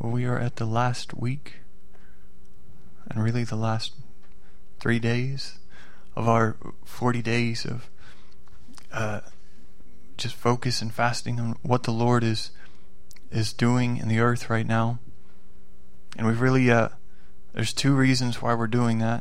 We are at the last week, and really the last 3 days of our 40 days of just focus and fasting on what the Lord is doing in the earth right now. And we've really there's two reasons why we're doing that.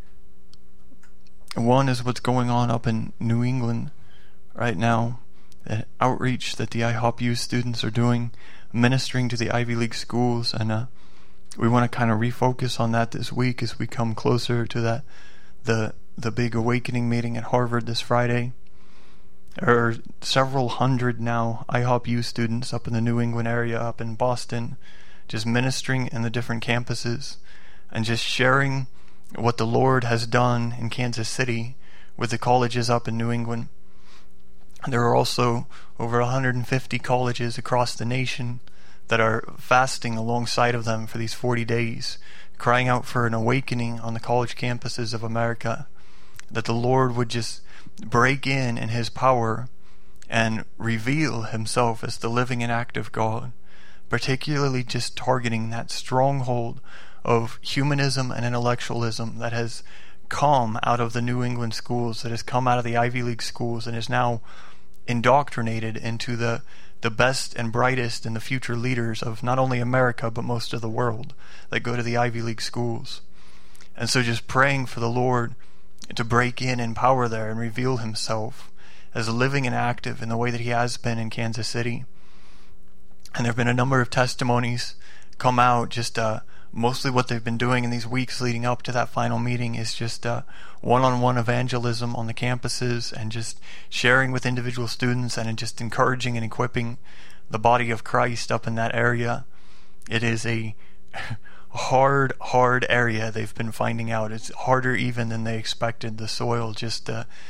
One is what's going on up in New England right now, the outreach that the IHOP youth students are doing, ministering to the Ivy League schools, and we want to kind of refocus on that this week as we come closer to that the big awakening meeting at Harvard this Friday. There are several hundred now IHOP youth students up in the New England area, up in Boston, just ministering in the different campuses and just sharing what the Lord has done in Kansas City with the colleges up in New England. There are also over 150 colleges across the nation that are fasting alongside of them for these 40 days, crying out for an awakening on the college campuses of America, that the Lord would just break in His power and reveal Himself as the living and active God, particularly just targeting that stronghold of humanism and intellectualism that has come out of the New England schools, that has come out of the Ivy League schools, and is now indoctrinated into the best and brightest and the future leaders of not only America but most of the world that go to the Ivy League schools. And so just praying for the Lord to break in power there and reveal Himself as living and active in the way that He has been in Kansas City. And there have been a number of testimonies come out. Just mostly what they've been doing in these weeks leading up to that final meeting is just one-on-one evangelism on the campuses and just sharing with individual students and just encouraging and equipping the body of Christ up in that area. It is a hard area, they've been finding out. It's harder even than they expected. The soil, just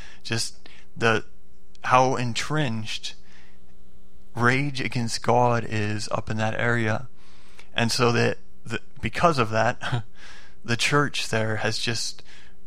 the how entrenched rage against God is up in that area. And so that because of that, the church there has just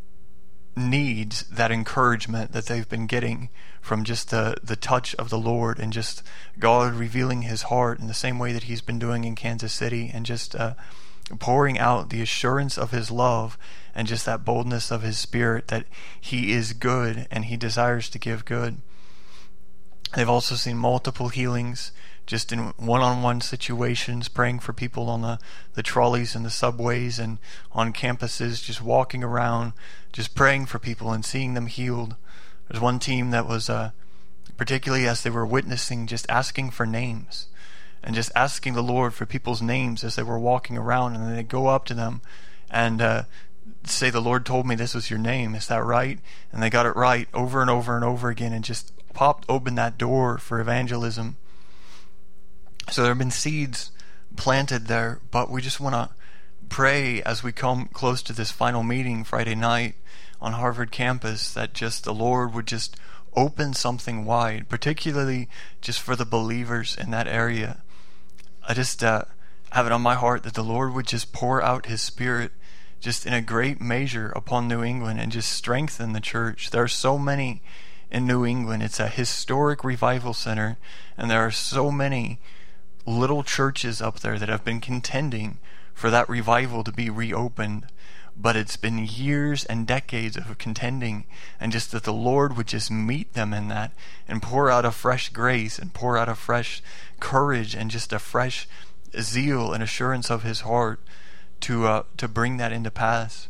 needs that encouragement that they've been getting from just the touch of the Lord and just God revealing His heart in the same way that He's been doing in Kansas City, and just pouring out the assurance of His love and just that boldness of His Spirit that He is good and He desires to give good. They've also seen multiple healings just in one-on-one situations, praying for people on the trolleys and the subways and on campuses, just walking around, just praying for people and seeing them healed. There's one team that was, particularly as they were witnessing, just asking for names and just asking the Lord for people's names as they were walking around, and then they go up to them and say, "The Lord told me this was your name, is that right?" And they got it right over and over and over again, and just popped open that door for evangelism. So there have been seeds planted there, but we just want to pray as we come close to this final meeting Friday night on Harvard campus that just the Lord would just open something wide, particularly just for the believers in that area. I just have it on my heart that the Lord would just pour out His Spirit just in a great measure upon New England and just strengthen the church. There are so many in New England. It's a historic revival center, and there are so many little churches up there that have been contending for that revival to be reopened. But it's been years and decades of contending, and just that the Lord would just meet them in that and pour out a fresh grace and pour out a fresh courage and just a fresh zeal and assurance of His heart to bring that into pass.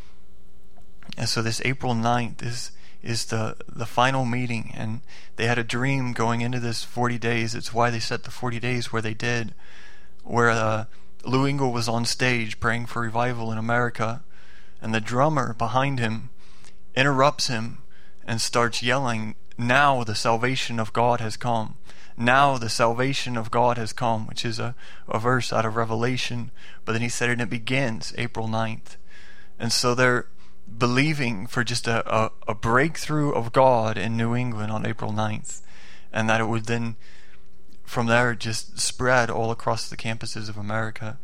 And so this April 9th is the final meeting, and they had a dream going into this 40 days. It's why they set the 40 days where they did, where Lou Engle was on stage praying for revival in America, and the drummer behind him interrupts him and starts yelling, "Now the salvation of God has come. Now the salvation of God has come," which is a verse out of Revelation. But then he said, and it begins April 9th. And so they're believing for just a breakthrough of God in New England on April 9th, and that it would then from there just spread all across the campuses of America.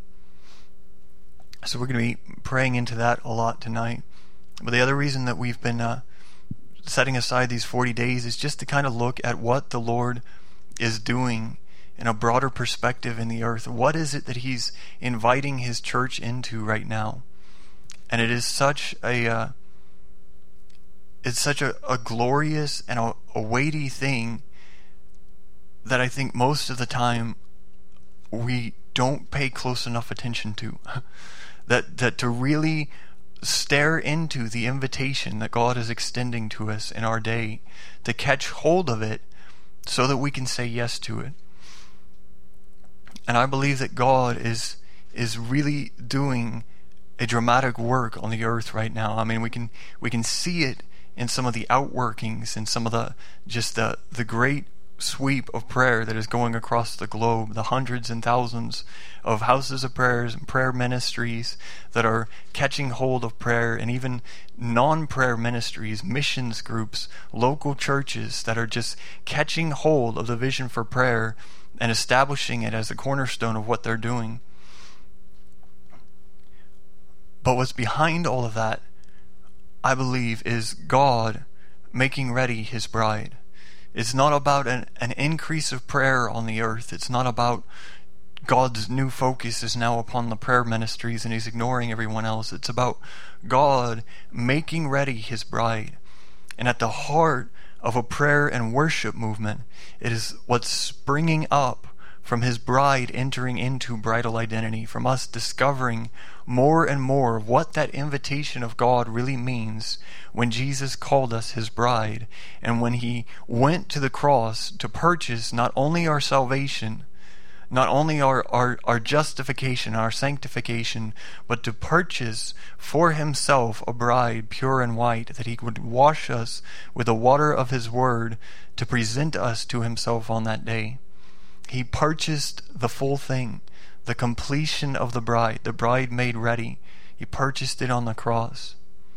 So we're going to be praying into that a lot tonight. But the other reason that we've been setting aside these 40 days is just to kind of look at what the Lord is doing in a broader perspective in the earth. What is it that he's inviting his church into right now? And it is such a glorious and a weighty thing that I think most of the time we don't pay close enough attention to. that to really stare into the invitation that God is extending to us in our day, to catch hold of it so that we can say yes to it. And I believe that God is really doing a dramatic work on the earth right now. I mean, we can see it in some of the outworkings and some of the great sweep of prayer that is going across the globe, the hundreds and thousands of houses of prayers and prayer ministries that are catching hold of prayer, and even non-prayer ministries, missions groups, local churches that are just catching hold of the vision for prayer and establishing it as the cornerstone of what they're doing. But what's behind all of that, I believe, is God making ready his bride. It's not about an increase of prayer on the earth. It's not about God's new focus is now upon the prayer ministries and he's ignoring everyone else. It's about God making ready his bride. And at the heart of a prayer and worship movement, it is what's springing up from his bride entering into bridal identity, from us discovering more and more of what that invitation of God really means when Jesus called us his bride, and when he went to the cross to purchase not only our salvation, not only our justification, our sanctification, but to purchase for himself a bride pure and white, that he would wash us with the water of his word to present us to himself on that day. He purchased the full thing, the completion of the bride made ready. He purchased it on the cross.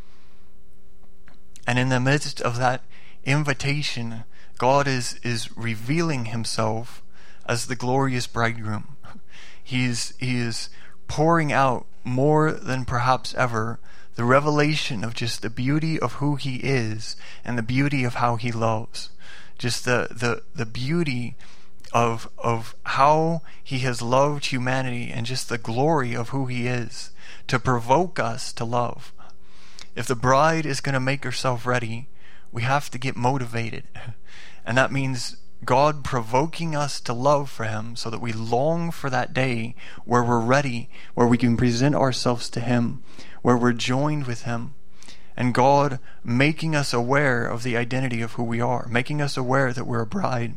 And in the midst of that invitation, God is revealing himself as the glorious bridegroom. He is pouring out more than perhaps ever the revelation of just the beauty of who he is and the beauty of how he loves. Just the beauty of how he has loved humanity, and just the glory of who he is, to provoke us to love. If the bride is going to make herself ready, we have to get motivated. And that means God provoking us to love for him, so that we long for that day where we're ready, where we can present ourselves to him, where we're joined with him. And God making us aware of the identity of who we are, making us aware that we're a bride.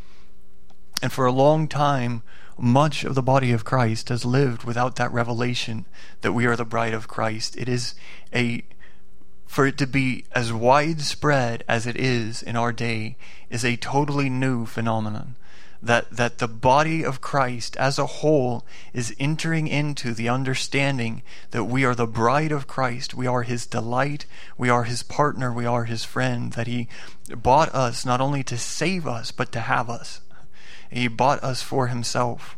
And for a long time, much of the body of Christ has lived without that revelation that we are the bride of Christ. It is for it to be as widespread as it is in our day is a totally new phenomenon. That the body of Christ as a whole is entering into the understanding that we are the bride of Christ. We are his delight. We are his partner. We are his friend. That he bought us not only to save us, but to have us. He bought us for himself.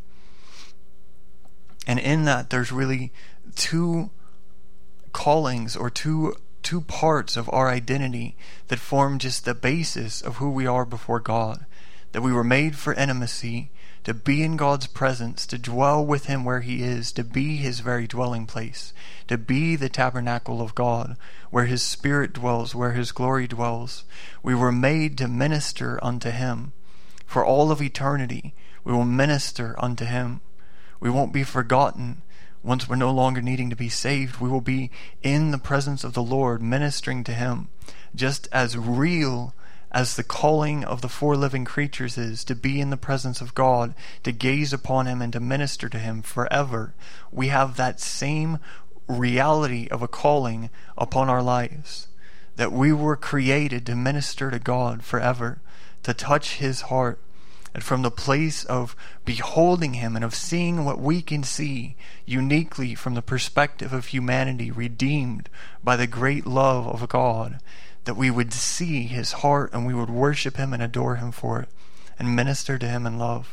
And in that, there's really two callings, or two parts of our identity that form just the basis of who we are before God. That we were made for intimacy, to be in God's presence, to dwell with him where he is, to be his very dwelling place, to be the tabernacle of God, where his spirit dwells, where his glory dwells. We were made to minister unto him. For all of eternity, we will minister unto him. We won't be forgotten once we're no longer needing to be saved. We will be in the presence of the Lord, ministering to him. Just as real as the calling of the four living creatures is to be in the presence of God, to gaze upon him and to minister to him forever, we have that same reality of a calling upon our lives. That we were created to minister to God forever, to touch his heart, and from the place of beholding him and of seeing what we can see uniquely from the perspective of humanity redeemed by the great love of God, that we would see his heart and we would worship him and adore him for it and minister to him in love.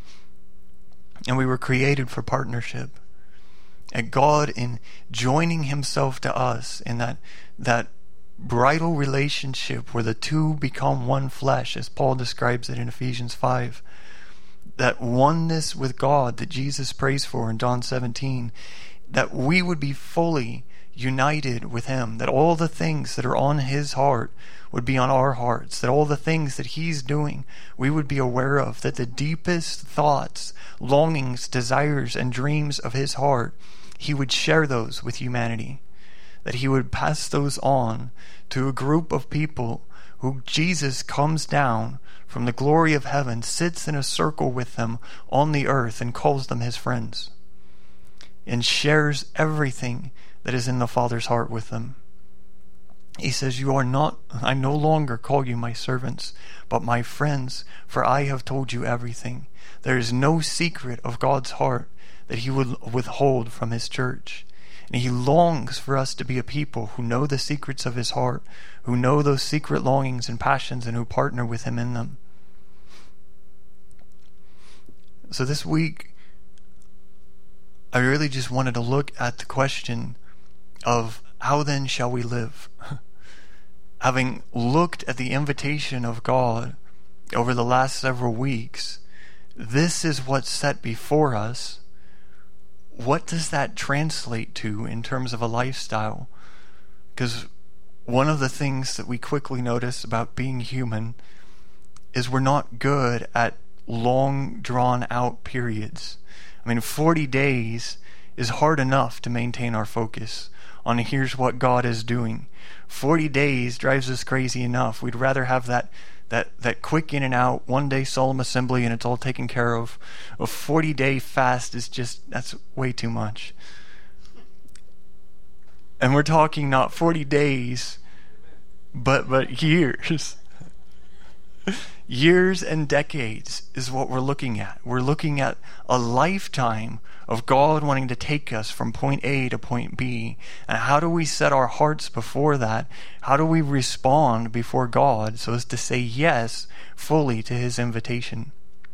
And we were created for partnership. And God, in joining himself to us in that bridal relationship where the two become one flesh, as Paul describes it in Ephesians 5, that oneness with God that Jesus prays for in John 17, that we would be fully united with him, that all the things that are on his heart would be on our hearts, that all the things that he's doing we would be aware of, that the deepest thoughts, longings, desires, and dreams of his heart, he would share those with humanity, that he would pass those on to a group of people who Jesus comes down from the glory of heaven, sits in a circle with them on the earth and calls them his friends, and shares everything that is in the Father's heart with them. He says, I no longer call you my servants, but my friends, for I have told you everything. There is no secret of God's heart that he would withhold from his church. And he longs for us to be a people who know the secrets of his heart, who know those secret longings and passions, and who partner with him in them. So this week, I really just wanted to look at the question of how then shall we live? Having looked at the invitation of God over the last several weeks, this is what's set before us. What does that translate to in terms of a lifestyle? Because one of the things that we quickly notice about being human is we're not good at long drawn out periods. 40 days is hard enough to maintain our focus on here's what God is doing. 40 days drives us crazy enough. We'd rather have that quick in and out, one day solemn assembly and it's all taken care of. A 40-day fast is that's way too much. And we're talking not 40 days, but years. Years and decades is what we're looking at. We're looking at a lifetime of God wanting to take us from point A to point B. And how do we set our hearts before that? How do we respond before God so as to say yes fully to his invitation?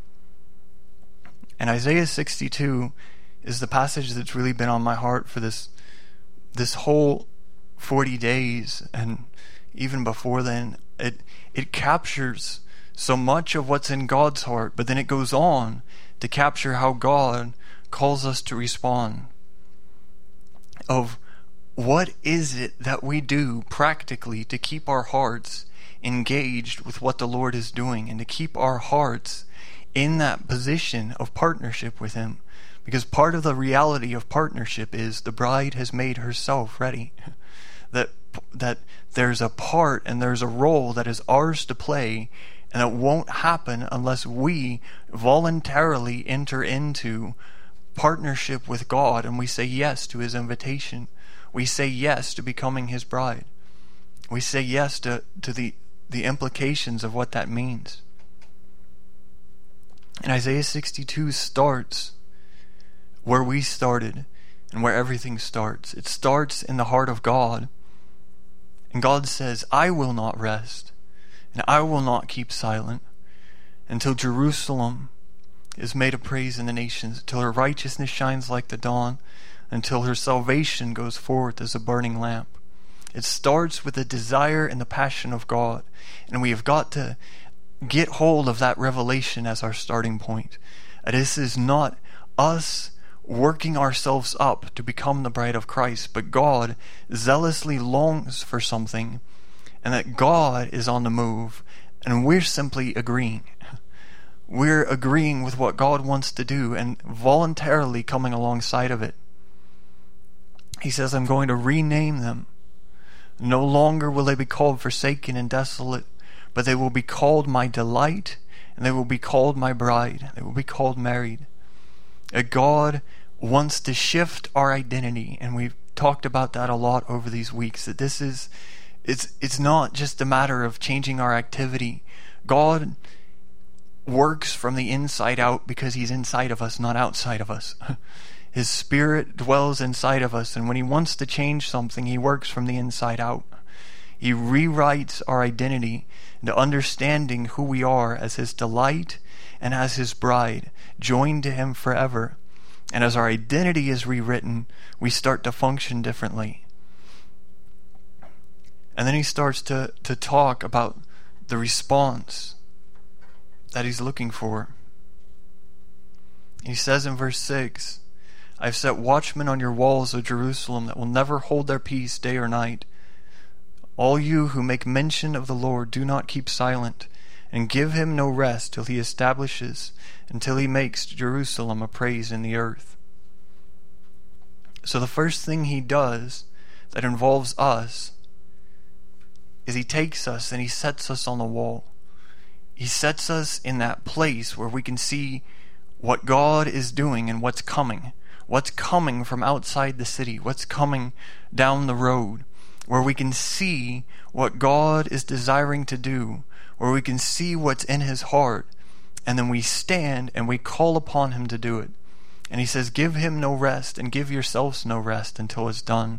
And Isaiah 62 is the passage that's really been on my heart for this whole 40 days, and even before then. It captures so much of what's in God's heart, but then it goes on to capture how God calls us to respond. Of what is it that we do practically to keep our hearts engaged with what the Lord is doing, and to keep our hearts in that position of partnership with him. Because part of the reality of partnership is the bride has made herself ready. That there's a part and there's a role that is ours to play, and it won't happen unless we voluntarily enter into partnership with God and we say yes to his invitation. We say yes to becoming his bride. We say yes to the implications of what that means. And Isaiah 62 starts where we started and where everything starts. It starts in the heart of God. And God says, I will not rest, and I will not keep silent until Jerusalem is made a praise in the nations, until her righteousness shines like the dawn, until her salvation goes forth as a burning lamp. It starts with the desire and the passion of God, and we have got to get hold of that revelation as our starting point. This is not us working ourselves up to become the bride of Christ, but God zealously longs for something, and that God is on the move, and we're simply agreeing. We're agreeing with what God wants to do and voluntarily coming alongside of it. He says, I'm going to rename them. No longer will they be called forsaken and desolate, but they will be called my delight, and they will be called my bride. They will be called married. God wants to shift our identity, and we've talked about that a lot over these weeks, that it's not just a matter of changing our activity. God works from the inside out because he's inside of us, not outside of us. His Spirit dwells inside of us, and when he wants to change something, he works from the inside out. He rewrites our identity into understanding who we are as his delight and as his bride, joined to him forever. And as our identity is rewritten, we start to function differently. And then he starts to talk about the response that he's looking for. He says in verse 6, I've set watchmen on your walls, O Jerusalem, that will never hold their peace day or night. All you who make mention of the Lord, do not keep silent, and give him no rest till he establishes, until he makes Jerusalem a praise in the earth. So the first thing he does that involves us is he takes us and he sets us on the wall. He sets us in that place where we can see what God is doing and what's coming from outside the city, what's coming down the road, where we can see what God is desiring to do, where we can see what's in his heart, and then we stand and we call upon him to do it. And he says, give him no rest, and give yourselves no rest until it's done.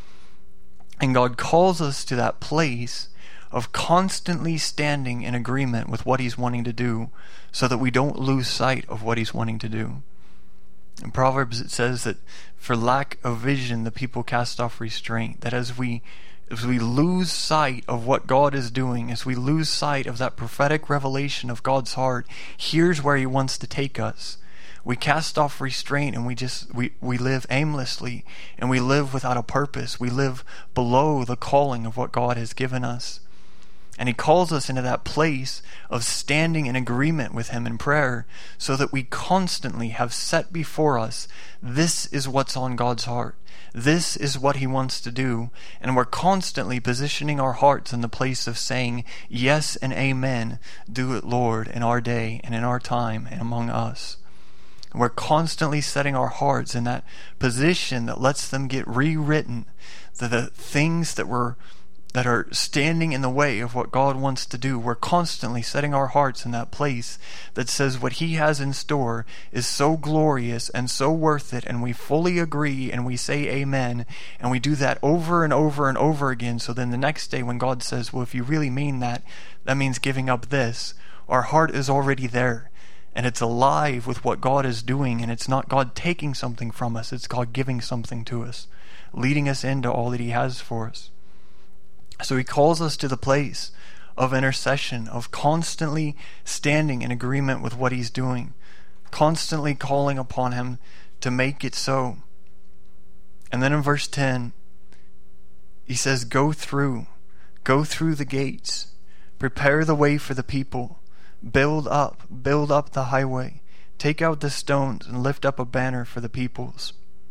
And God calls us to that place of constantly standing in agreement with what he's wanting to do, so that we don't lose sight of what he's wanting to do. In Proverbs it says that for lack of vision the people cast off restraint. That as we lose sight of what God is doing, as we lose sight of that prophetic revelation of God's heart, here's where he wants to take us. We cast off restraint and we live aimlessly, and we live without a purpose. We live below the calling of what God has given us. And he calls us into that place of standing in agreement with him in prayer, so that we constantly have set before us, this is what's on God's heart. This is what he wants to do. And we're constantly positioning our hearts in the place of saying, yes and amen, do it, Lord, in our day and in our time and among us. And we're constantly setting our hearts in that position that lets them get rewritten, the things that are standing in the way of what God wants to do. We're constantly setting our hearts in that place that says what he has in store is so glorious and so worth it, and we fully agree and we say amen, and we do that over and over and over again. So then the next day when God says, well, if you really mean that, that means giving up this, our heart is already there, and it's alive with what God is doing, and it's not God taking something from us, it's God giving something to us, leading us into all that he has for us. So he calls us to the place of intercession, of constantly standing in agreement with what he's doing, constantly calling upon him to make it so. And then in verse 10, he says, go through the gates, prepare the way for the people, build up the highway, take out the stones and lift up a banner for the peoples.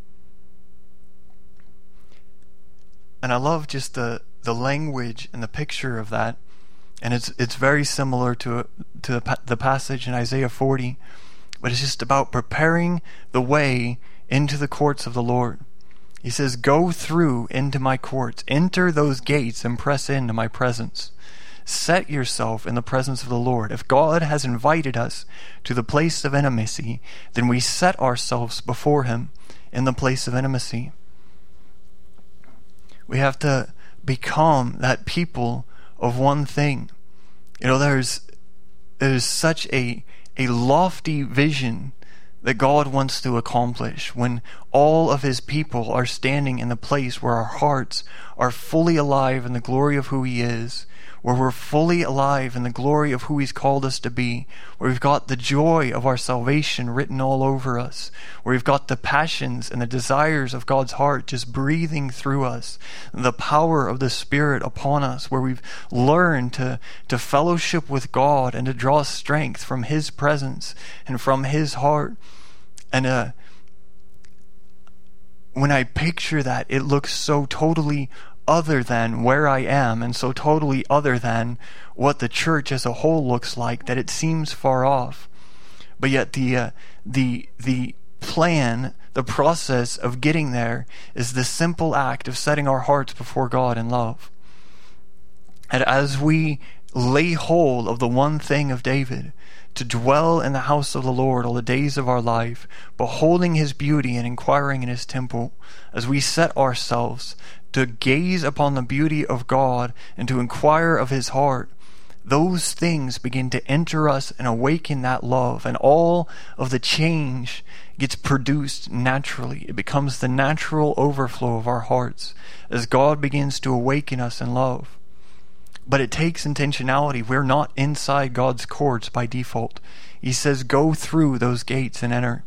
And I love just the language and the picture of that, and it's very similar to the passage in Isaiah 40, but it's just about preparing the way into the courts of the Lord. He says, go through into my courts, enter those gates and press into my presence. Set yourself in the presence of the Lord. If God has invited us to the place of intimacy, then we set ourselves before him in the place of intimacy. We have to become that people of one thing. You know, there's such a lofty vision that God wants to accomplish when all of his people are standing in the place where our hearts are fully alive in the glory of who he is, where we're fully alive in the glory of who he's called us to be, where we've got the joy of our salvation written all over us, where we've got the passions and the desires of God's heart just breathing through us, the power of the Spirit upon us, where we've learned to fellowship with God and to draw strength from his presence and from his heart. And when I picture that, it looks so totally other than where I am, and so totally other than what the church as a whole looks like, that it seems far off. But yet the plan, the process of getting there is the simple act of setting our hearts before God in love. And as we lay hold of the one thing of David, to dwell in the house of the Lord all the days of our life, beholding his beauty and inquiring in his temple, as we set ourselves to gaze upon the beauty of God and to inquire of his heart, those things begin to enter us and awaken that love, and all of the change gets produced naturally. It becomes the natural overflow of our hearts as God begins to awaken us in love. But it takes intentionality. We're not inside God's courts by default. He says, go through those gates and enter.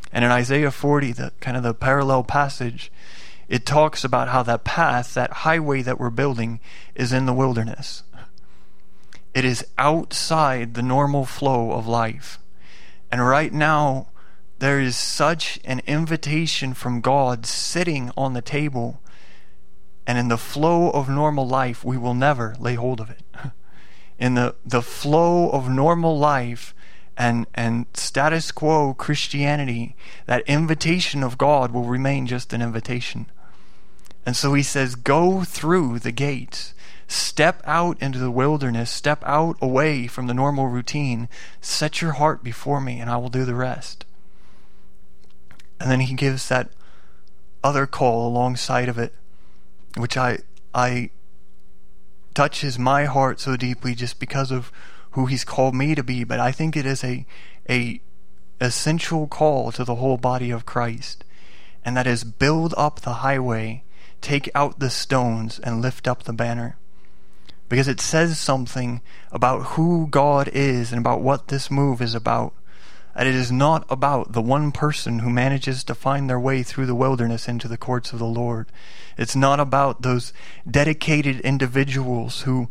And in Isaiah 40, the kind of the parallel passage, it talks about how that path, that highway that we're building, is in the wilderness. It is outside the normal flow of life. And right now, there is such an invitation from God sitting on the table, and in the flow of normal life, we will never lay hold of it. In the flow of normal life and status quo Christianity, that invitation of God will remain just an invitation. And so he says, go through the gates, step out into the wilderness, step out away from the normal routine, set your heart before me, and I will do the rest. And then he gives that other call alongside of it, which I touches my heart so deeply just because of who he's called me to be. But I think it is a essential call to the whole body of Christ, and that is build up the highway, take out the stones, and lift up the banner. Because it says something about who God is and about what this move is about. That it is not about the one person who manages to find their way through the wilderness into the courts of the Lord. It's not about those dedicated individuals who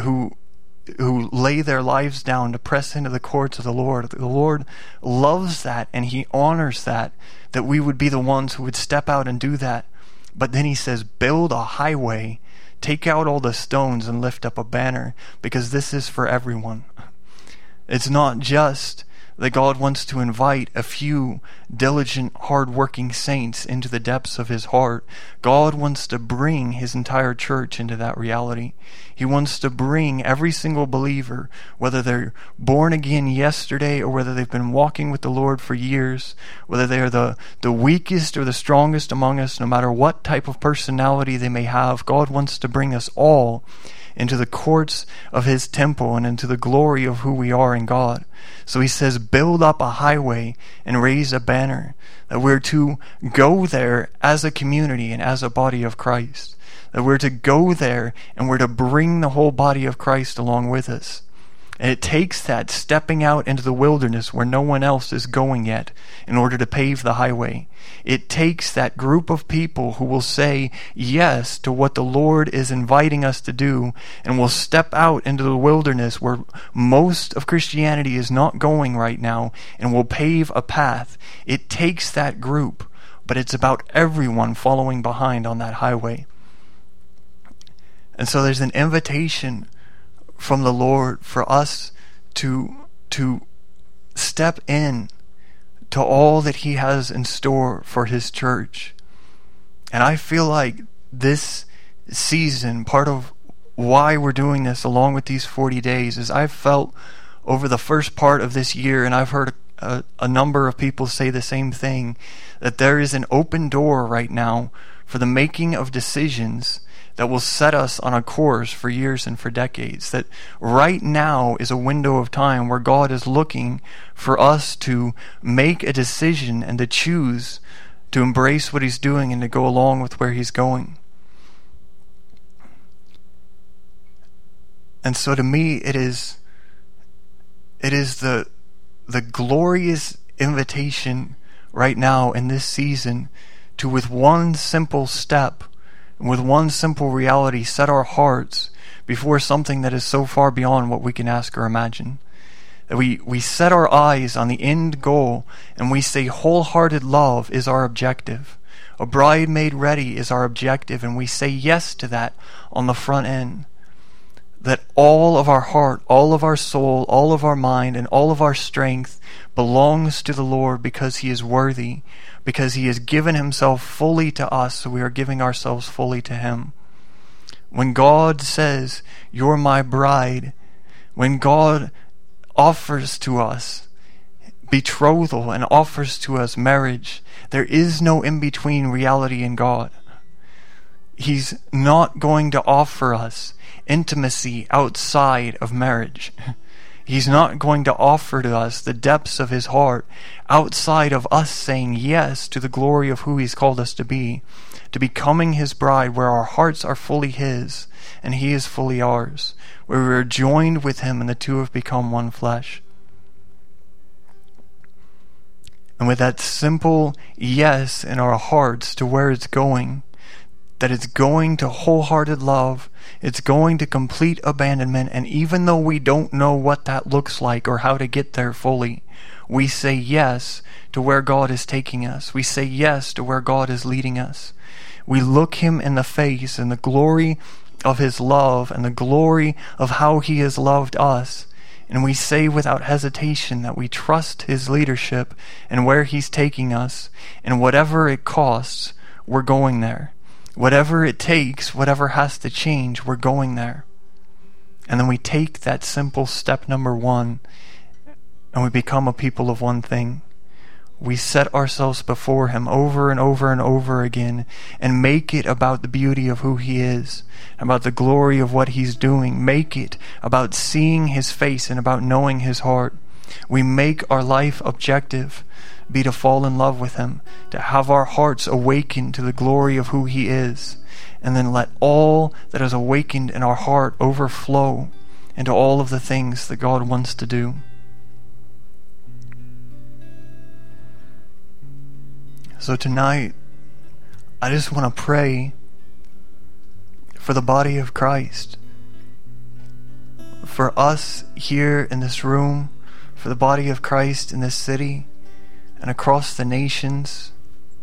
lay their lives down to press into the courts of the Lord. The Lord loves that, and he honors that we would be the ones who would step out and do that. But then he says, build a highway, take out all the stones, and lift up a banner, because this is for everyone. It's not just that God wants to invite a few diligent, hard-working saints into the depths of his heart. God wants to bring his entire church into that reality. He wants to bring every single believer, whether they're born again yesterday or whether they've been walking with the Lord for years, whether they are the weakest or the strongest among us, no matter what type of personality they may have. God wants to bring us all into the courts of his temple and into the glory of who we are in God. So he says, build up a highway and raise a banner, that we're to go there as a community and as a body of Christ, that we're to go there and we're to bring the whole body of Christ along with us. And it takes that stepping out into the wilderness where no one else is going yet in order to pave the highway. It takes that group of people who will say yes to what the Lord is inviting us to do, and will step out into the wilderness where most of Christianity is not going right now, and will pave a path. It takes that group, but it's about everyone following behind on that highway. And so there's an invitation from the Lord for us to step in to all that he has in store for his church. And I feel like this season, part of why we're doing this along with these 40 days, is I've felt over the first part of this year, and I've heard a number of people say the same thing, that there is an open door right now for the making of decisions that will set us on a course for years and for decades. That right now is a window of time where God is looking for us to make a decision and to choose to embrace what he's doing and to go along with where he's going. And so to me, it is the glorious invitation right now in this season to, with one simple step, with one simple reality, set our hearts before something that is so far beyond what we can ask or imagine. That we set our eyes on the end goal, and we say wholehearted love is our objective. A bride made ready is our objective, and we say yes to that on the front end. That all of our heart, all of our soul, all of our mind, and all of our strength belongs to the Lord, because he is worthy, because he has given himself fully to us, so we are giving ourselves fully to him. When God says, you're my bride, when God offers to us betrothal and offers to us marriage, there is no in-between reality in God. He's not going to offer us intimacy outside of marriage. He's not going to offer to us the depths of his heart outside of us saying yes to the glory of who he's called us to be, to becoming his bride, where our hearts are fully his and he is fully ours, where we are joined with him and the two have become one flesh. And with that simple yes in our hearts to where it's going, that it's going to wholehearted love, it's going to complete abandonment, and even though we don't know what that looks like or how to get there fully, we say yes to where God is taking us. We say yes to where God is leading us. We look Him in the face in the glory of His love and the glory of how He has loved us. And we say without hesitation that we trust His leadership and where He's taking us. And whatever it costs, we're going there. Whatever it takes, whatever has to change, we're going there. And then we take that simple step number 1 and we become a people of one thing. We set ourselves before Him over and over and over again and make it about the beauty of who He is, about the glory of what He's doing. Make it about seeing His face and about knowing His heart. We make our life objective be to fall in love with Him, to have our hearts awaken to the glory of who He is, and then let all that is awakened in our heart overflow into all of the things that God wants to do. So tonight, I just want to pray for the body of Christ, for us here in this room, for the body of Christ in this city and across the nations,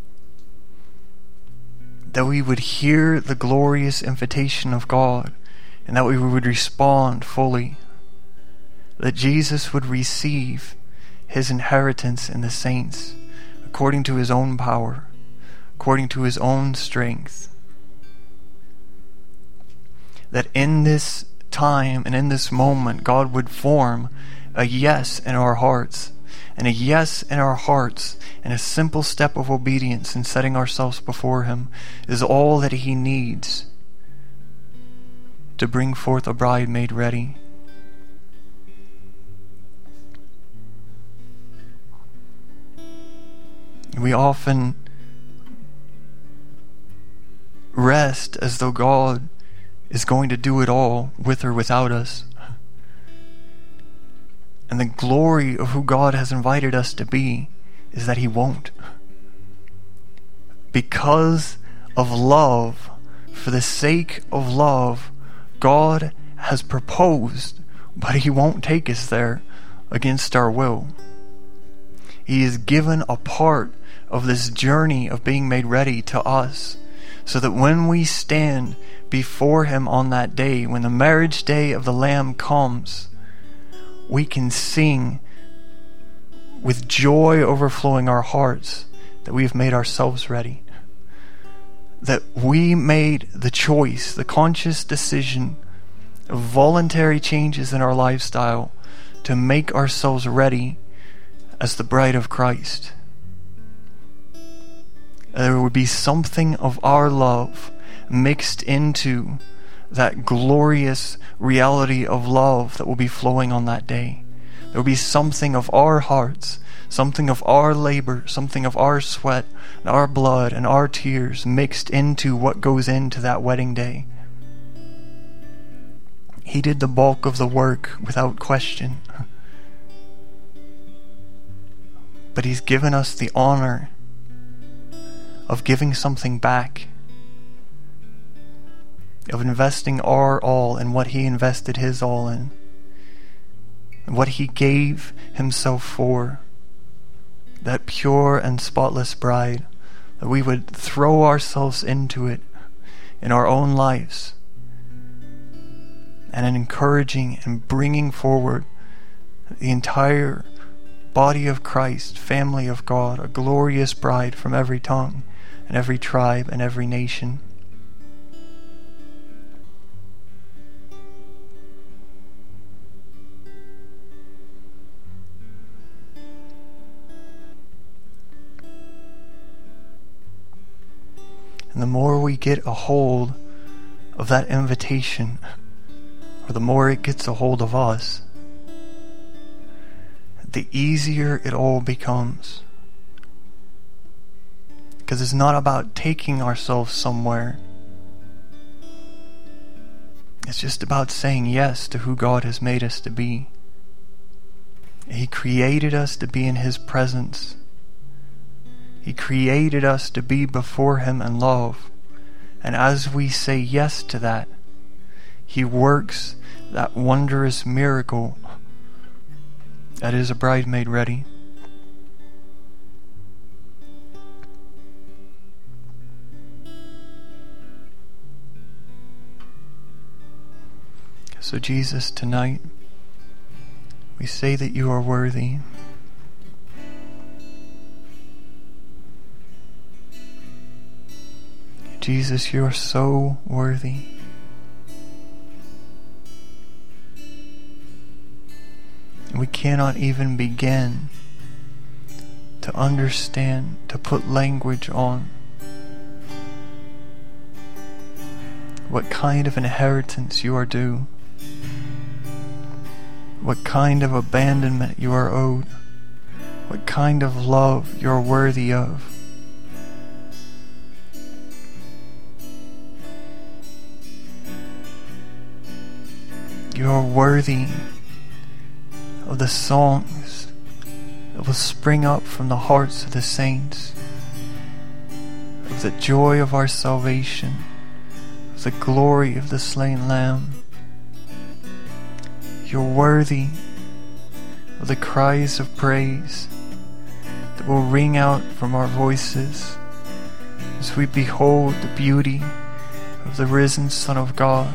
that we would hear the glorious invitation of God and that we would respond fully, that Jesus would receive His inheritance in the saints according to His own power, according to His own strength. That in this time and in this moment, God would form a yes in our hearts, and a yes in our hearts and a simple step of obedience in setting ourselves before Him is all that He needs to bring forth a bride made ready. We often rest as though God is going to do it all with or without us. And the glory of who God has invited us to be is that He won't. Because of love, for the sake of love, God has proposed, but He won't take us there against our will. He has given a part of this journey of being made ready to us, so that when we stand before Him on that day, when the marriage day of the Lamb comes, we can sing with joy overflowing our hearts that we have made ourselves ready. That we made the choice, the conscious decision of voluntary changes in our lifestyle to make ourselves ready as the bride of Christ. There would be something of our love mixed into that glorious reality of love that will be flowing on that day. There will be something of our hearts, something of our labor, something of our sweat, and our blood, and our tears mixed into what goes into that wedding day. He did the bulk of the work without question. But He's given us the honor of giving something back, of investing our all in what He invested His all in, and what He gave Himself for, that pure and spotless bride, that we would throw ourselves into it in our own lives, and in encouraging and bringing forward the entire body of Christ, family of God, a glorious bride from every tongue and every tribe and every nation. And the more we get a hold of that invitation, or the more it gets a hold of us, the easier it all becomes. Because it's not about taking ourselves somewhere. It's just about saying yes to who God has made us to be. He created us to be in His presence, He created us to be before Him in love. And as we say yes to that, He works that wondrous miracle that is a bride made ready. So Jesus, tonight, we say that You are worthy. Jesus, You are so worthy. We cannot even begin to understand, to put language on what kind of inheritance You are due, what kind of abandonment You are owed, what kind of love You're worthy of. You are worthy of the songs that will spring up from the hearts of the saints, of the joy of our salvation, of the glory of the slain Lamb. You're worthy of the cries of praise that will ring out from our voices as we behold the beauty of the risen Son of God.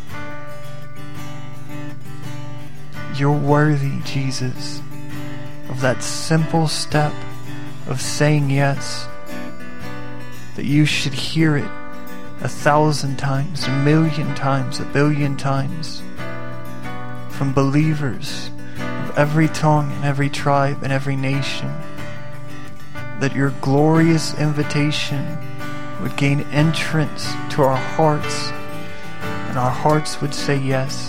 You're worthy, Jesus, of that simple step of saying yes, that You should hear it 1,000 times, 1,000,000 times, 1,000,000,000 times from believers of every tongue and every tribe and every nation, that Your glorious invitation would gain entrance to our hearts, and our hearts would say yes.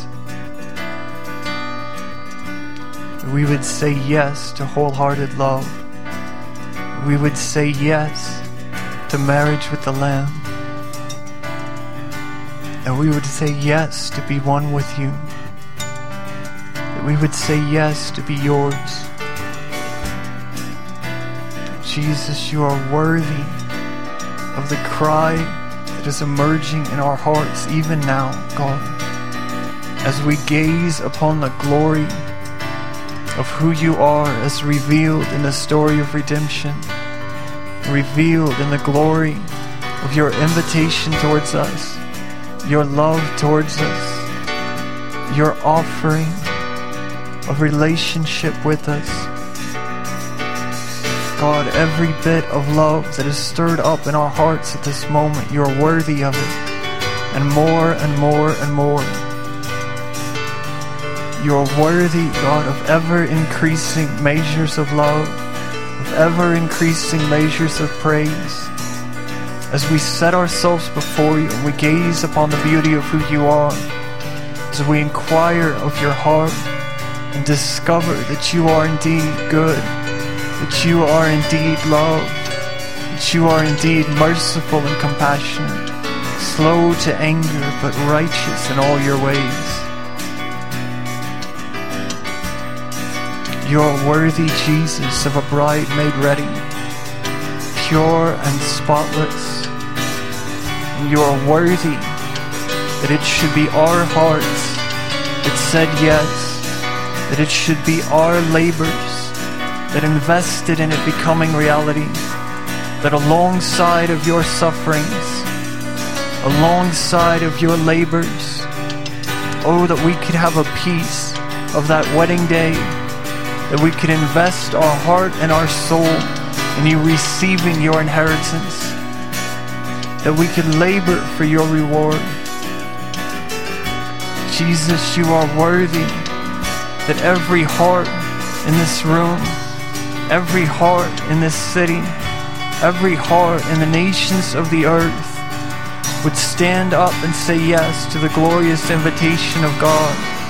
We would say yes to wholehearted love. We would say yes to marriage with the Lamb. And we would say yes to be one with You. That we would say yes to be Yours. Jesus, You are worthy of the cry that is emerging in our hearts even now, God, as we gaze upon the glory of who You are as revealed in the story of redemption, revealed in the glory of Your invitation towards us, Your love towards us, Your offering of relationship with us. God, every bit of love that is stirred up in our hearts at this moment, You are worthy of it, and more and more and more. You are worthy, God, of ever-increasing measures of love, of ever-increasing measures of praise. As we set ourselves before You and we gaze upon the beauty of who You are, as we inquire of Your heart and discover that You are indeed good, that You are indeed love, that You are indeed merciful and compassionate, slow to anger but righteous in all Your ways. You are worthy, Jesus, of a bride made ready, pure and spotless. And You are worthy that it should be our hearts that said yes, that it should be our labors that invested in it becoming reality, that alongside of Your sufferings, alongside of Your labors, oh, that we could have a piece of that wedding day, that we could invest our heart and our soul in You receiving Your inheritance, that we could labor for Your reward. Jesus, You are worthy that every heart in this room, every heart in this city, every heart in the nations of the earth would stand up and say yes to the glorious invitation of God.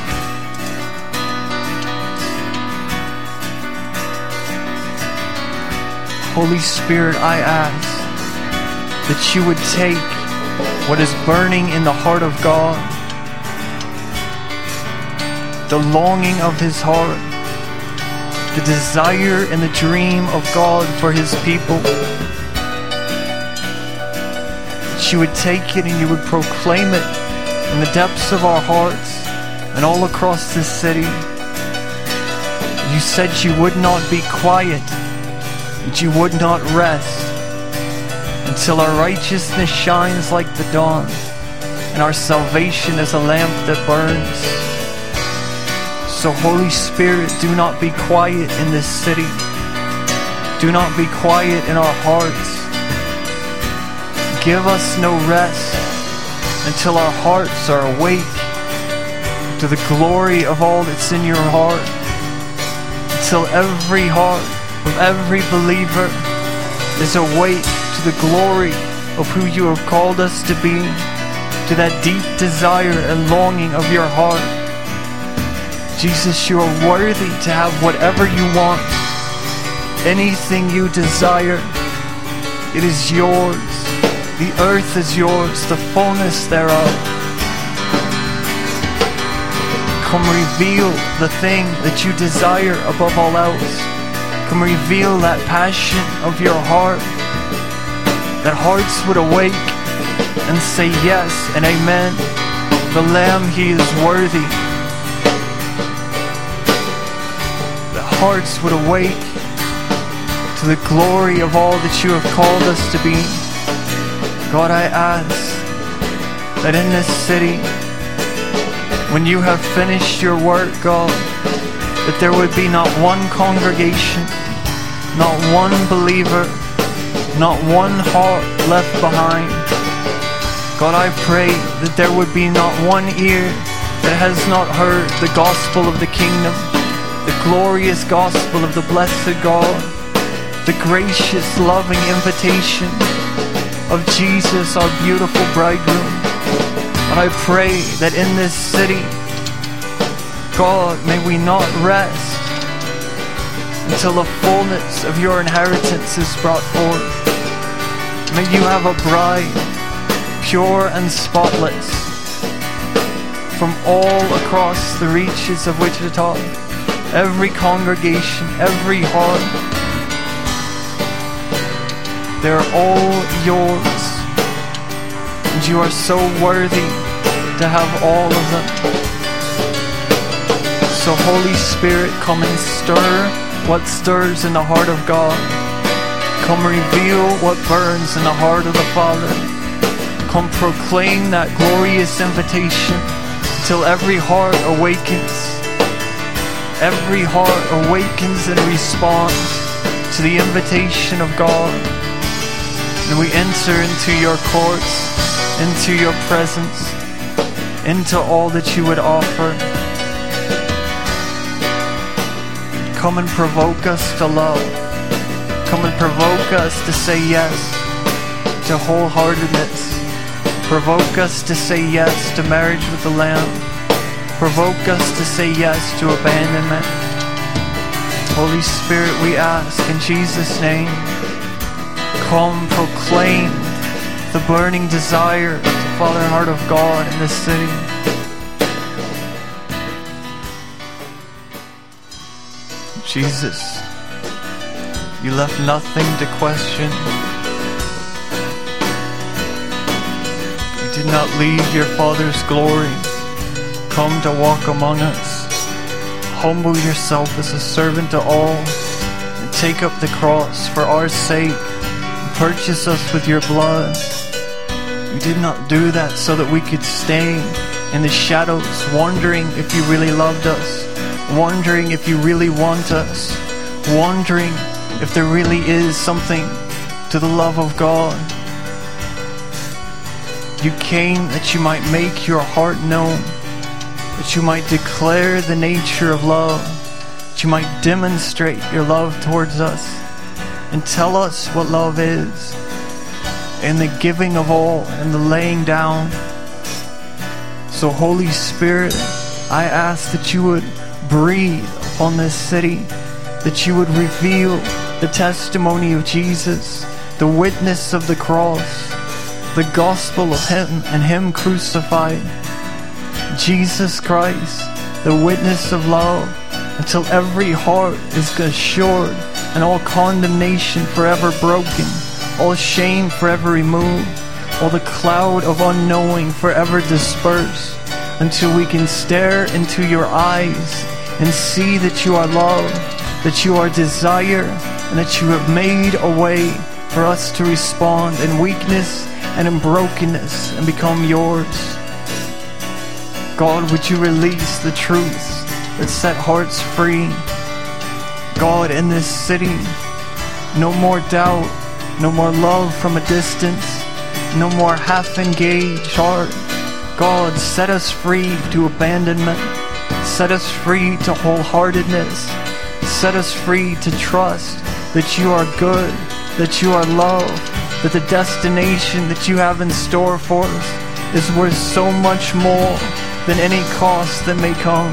Holy Spirit, I ask that You would take what is burning in the heart of God, the longing of His heart, the desire and the dream of God for His people. That you would take it and you would proclaim it in the depths of our hearts and all across this city. You said you would not be quiet, that you would not rest until our righteousness shines like the dawn and our salvation is a lamp that burns. So Holy Spirit, do not be quiet in this city. Do not be quiet in our hearts. Give us no rest until our hearts are awake to the glory of all that's in your heart. Until every heart of every believer is awake to the glory of who you have called us to be, to that deep desire and longing of your heart. Jesus, you are worthy to have whatever you want. Anything you desire, it is yours. The earth is yours, the fullness thereof. Come reveal the thing that you desire above all else. Come reveal that passion of your heart, that hearts would awake and say yes and amen. The Lamb, He is worthy. That hearts would awake to the glory of all that you have called us to be. God, I ask that in this city, when you have finished your work, God, that there would be not one congregation, not one believer, not one heart left behind. God, I pray that there would be not one ear that has not heard the gospel of the kingdom, the glorious gospel of the blessed God, the gracious, loving invitation of Jesus, our beautiful bridegroom. And I pray that in this city, God, may we not rest until the fullness of your inheritance is brought forth. May you have a bride, pure and spotless, from all across the reaches of Wichita, every congregation, every heart. They're all yours, and you are so worthy to have all of them. So Holy Spirit, come and stir what stirs in the heart of God. Come reveal what burns in the heart of the Father. Come proclaim that glorious invitation till every heart awakens. Every heart awakens and responds to the invitation of God. And we enter into your courts, into your presence, into all that you would offer. Come and provoke us to love. Come and provoke us to say yes to wholeheartedness. Provoke us to say yes to marriage with the Lamb. Provoke us to say yes to abandonment. Holy Spirit, we ask in Jesus' name, come proclaim the burning desire of the Father and heart of God in this city. Jesus, you left nothing to question. You did not leave your Father's glory. Come to walk among us. Humble yourself as a servant to all and take up the cross for our sake and purchase us with your blood. You did not do that so that we could stay in the shadows, wondering if you really loved us, wondering if you really want us, wondering if there really is something to the love of God. You came that you might make your heart known, that you might declare the nature of love, that you might demonstrate your love towards us and tell us what love is, and the giving of all and the laying down. So Holy Spirit, I ask that you would breathe upon this city, that you would reveal the testimony of Jesus, the witness of the cross, the gospel of Him and Him crucified. Jesus Christ, the witness of love, until every heart is assured, and all condemnation forever broken, all shame forever removed, all the cloud of unknowing forever dispersed, until we can stare into your eyes and see that you are love, that you are desire, and that you have made a way for us to respond in weakness and in brokenness and become yours. God, would you release the truths that set hearts free? God, in this city, no more doubt, no more love from a distance, no more half-engaged heart. God, set us free to abandonment. Set us free to wholeheartedness. Set us free to trust that you are good, that you are love, that the destination that you have in store for us is worth so much more than any cost that may come.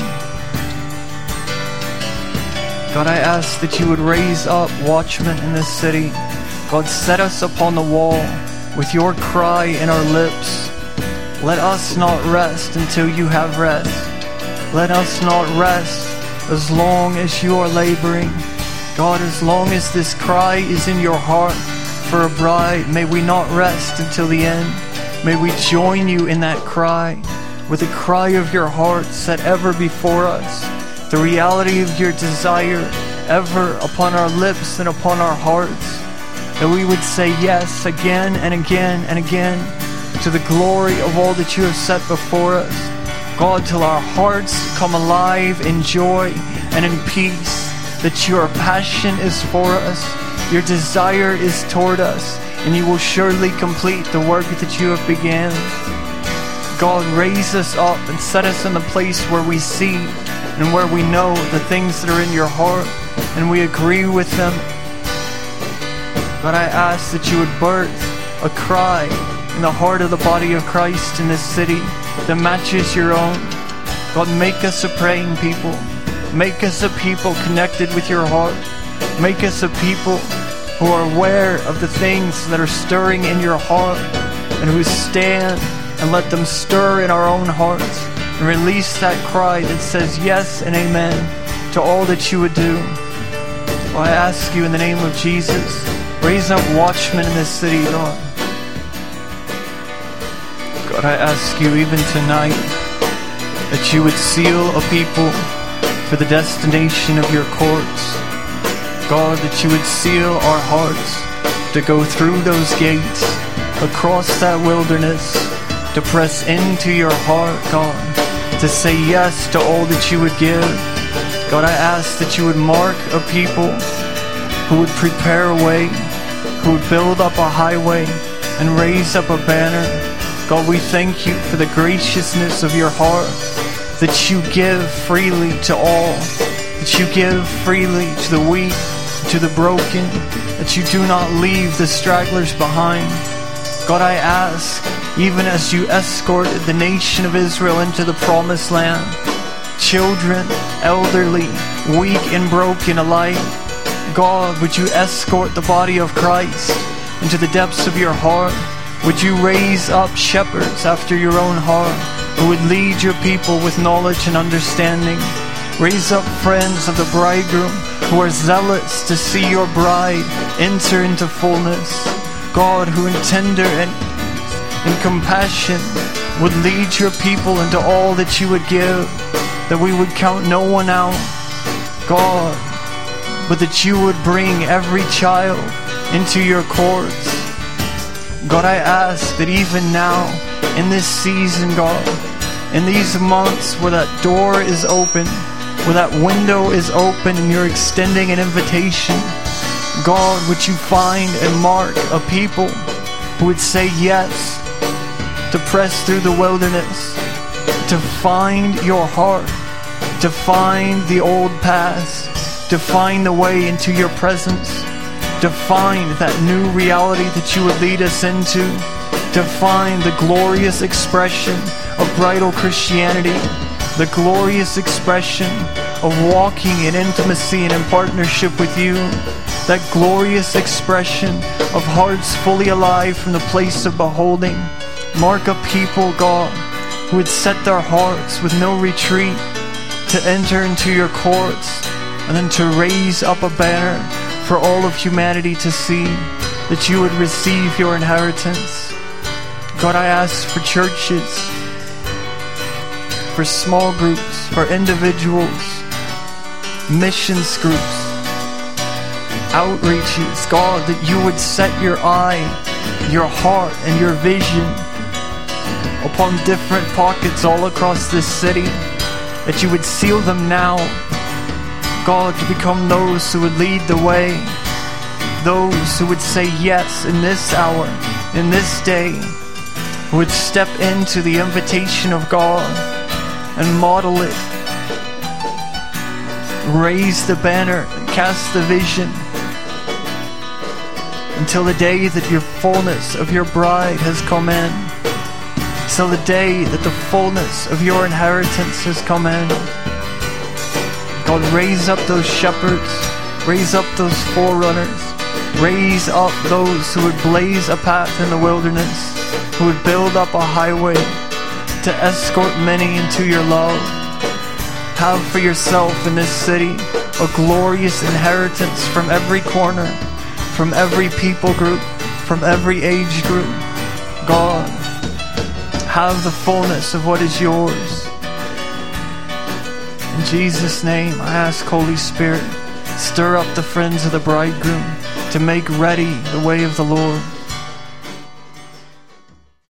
God, I ask that you would raise up watchmen in this city. God, set us upon the wall with your cry in our lips. Let us not rest until you have rest. Let us not rest as long as you are laboring. God, as long as this cry is in your heart for a bride, may we not rest until the end. May we join you in that cry, with the cry of your heart set ever before us, the reality of your desire ever upon our lips and upon our hearts, that we would say yes again and again and again to the glory of all that you have set before us. God, till our hearts come alive in joy and in peace, that your passion is for us, your desire is toward us, and you will surely complete the work that you have began. God, raise us up and set us in the place where we see and where we know the things that are in your heart, and we agree with them. God, I ask that you would birth a cry in the heart of the body of Christ in this city that matches your own. God, make us a praying people. Make us a people connected with your heart. Make us a people who are aware of the things that are stirring in your heart, and who stand and let them stir in our own hearts, and release that cry that says yes and amen to all that you would do. Well, I ask you in the name of Jesus, raise up watchmen in this city, God. God, I ask you even tonight that you would seal a people for the destination of your courts. God, that you would seal our hearts to go through those gates, across that wilderness, to press into your heart, God, to say yes to all that you would give. God, I ask that you would mark a people who would prepare a way, who would build up a highway and raise up a banner. God, we thank you for the graciousness of your heart, that you give freely to all, that you give freely to the weak, to the broken, that you do not leave the stragglers behind. God, I ask, even as you escorted the nation of Israel into the promised land, children, elderly, weak and broken alike, God, would you escort the body of Christ into the depths of your heart? Would you raise up shepherds after your own heart, who would lead your people with knowledge and understanding? Raise up friends of the bridegroom who are zealous to see your bride enter into fullness. God, who in tender and in compassion would lead your people into all that you would give, that we would count no one out, God, but that you would bring every child into your courts. God, I ask that even now, in this season, God, in these months where that door is open, where that window is open and you're extending an invitation, God, would you find and mark a people who would say yes to press through the wilderness, to find your heart, to find the old past, to find the way into your presence, to find that new reality that you would lead us into, to find the glorious expression of bridal Christianity, the glorious expression of walking in intimacy and in partnership with you, that glorious expression of hearts fully alive from the place of beholding. Mark a people, God, who would set their hearts with no retreat to enter into your courts, and then to raise up a banner for all of humanity to see, that you would receive your inheritance. God, I ask for churches, for small groups, for individuals, missions groups, outreaches, God, that you would set your eye, your heart, and your vision upon different pockets all across this city, that you would seal them now, God, to become those who would lead the way, those who would say yes in this hour, in this day, who would step into the invitation of God and model it, raise the banner, and cast the vision, until the day that your fullness of your bride has come in, till the day that the fullness of your inheritance has come in. God, raise up those shepherds, raise up those forerunners, raise up those who would blaze a path in the wilderness, who would build up a highway to escort many into your love. Have for yourself in this city a glorious inheritance from every corner, from every people group, from every age group. God, have the fullness of what is yours. In Jesus' name, I ask, Holy Spirit, stir up the friends of the bridegroom to make ready the way of the Lord.